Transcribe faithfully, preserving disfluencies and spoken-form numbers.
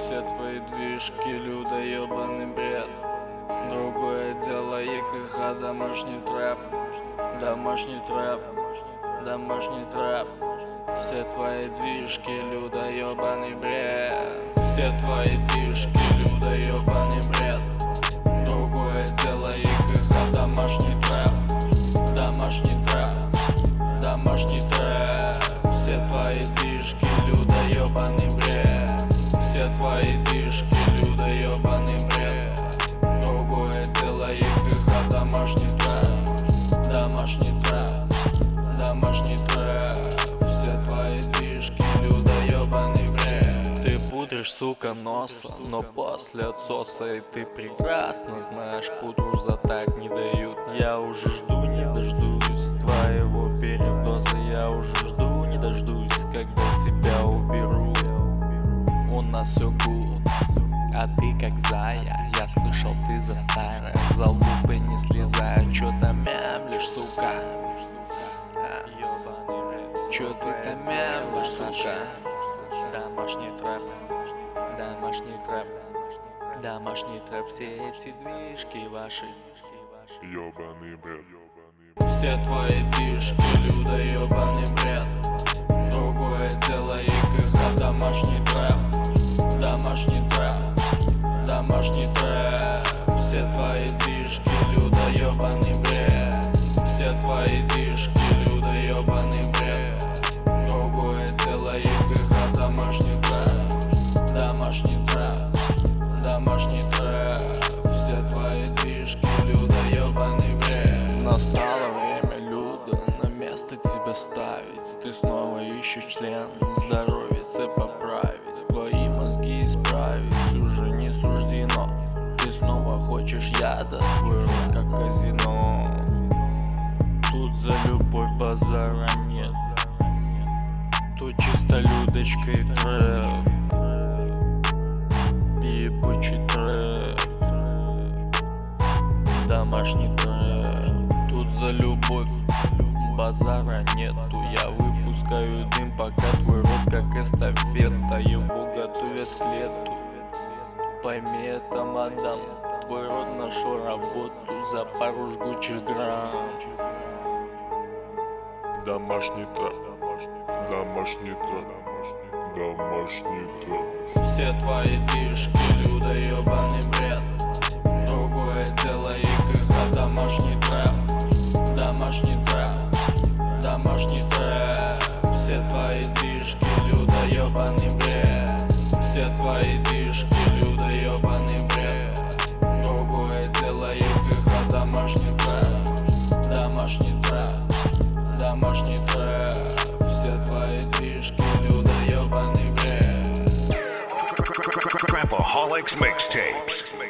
Все твои движки, Люда, ебаный бред. Другое дело ЕКХ, домашний трэп. Домашний трэп, домашний трэп. Все твои движки, Люда, ебаный бред. Все твои движки, Люда, ебаный бред. Другое дело ЕКХ, домашний трэп. Домашний трэп, домашний трэп. Все твои движки, Люда, ебаный бред. Все твои движки, Люда, ебаный бред. Другое дело ЕКХ, домашний трэп. Домашний трэп, домашний трэп. Все твои движки, Люда, ебаный бред. Ты пудришь, сука, носа, но после отсоса. И ты прекрасно знаешь, пудру за так не дают. Я уже жду, не дождусь твоего передоза. Я уже жду, не дождусь, когда тебя уберу. У нас все гуд, а ты как зая. Я слышал, ты за старая, за лупы не слезая. Чё там мямлишь, сука? А? Чё ты там мямлишь, сука? Домашний трэп, домашний трэп, домашний трэп. Все эти движки ваши, ёбаный бред. все твои движки, Люда, ёбаный бред. Другое дело ЕКХ, домашний трэп. Домашний трэп, домашний трэп. Все твои движки, Люда, ёбаный бред. Все твои движки, Люда, ёбаный бред. Другое дело ЕКХ, домашний трэп. Домашний трэп, домашний трэп. Все твои движки, Люда, ёбаный бред. Настало время, Люда, на место тебя ставить. Ты снова ищешь член, здоровье поправить. Твои мозги исправить уже не суждено. Ты снова хочешь яда, твой рот как казино. Тут за любовь базара нет. Тут чисто Людочкой трэп. Ебучий трэп, домашний трэп. Тут за любовь базара нету. Я выпускаю дым, пока твой рот как эстафета. Его готовят к лету. Пойми это, мадам, твой рот нашел работу за пару жгучих грамм. Домашний трэп, домашний трэп, домашний трэп. Все твои движки, Люда, ёбаный бред. Другое дело ЕКХ, домашний трэп. Домашний трэп, домашний трэп. Все твои движки, Люда, ёбаный бред. Все твои движки, Люда, ёбаный бред. Другое дело ЕКХ, домашний трэп. Домашний трэп, домашний трэп. Все твои движки, Люда, ёбаный бред. Trapaholics Mixtapes.